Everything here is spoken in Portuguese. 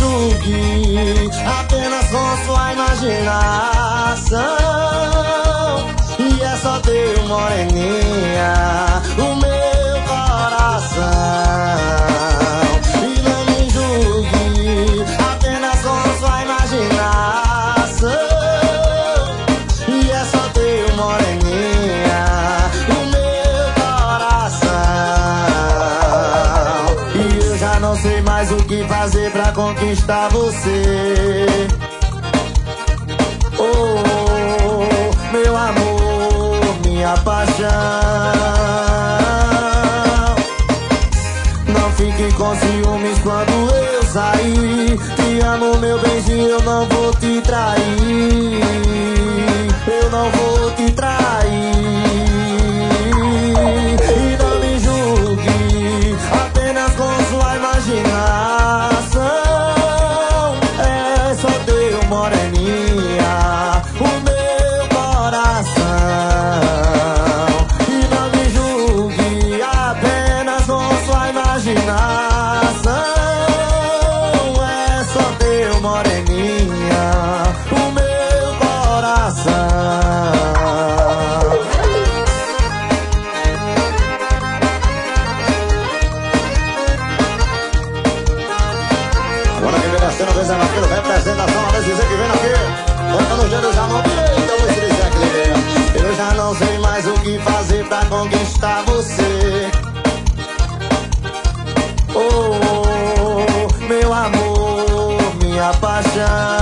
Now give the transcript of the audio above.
julgue apenas com sua imaginação. E é só teu, moreninha, o meu coração. E não me julgue apenas com sua imaginação. E é só teu, moreninha, o meu coração. E eu já não sei mais o que fazer pra conquistar você. Oh, meu amor, minha paixão. Não fique com ciúmes quando eu sair. Te amo, meu benzinho, eu não vou te trair. Eu não vou te trair. E não me julgue apenas com sua imaginação. É só teu, moreninha, o meu coração. E não me julgue apenas com sua imaginação. É só teu, moreninha, o meu coração. Agora quem vem descendo, vem Zé Marquinhos, representação, a dizer que vem aqui. Cantando o gênero já não eita, vou se dizer que ele é. Eu já não sei mais o que fazer pra conquistar você. Oh, meu amor, minha paixão.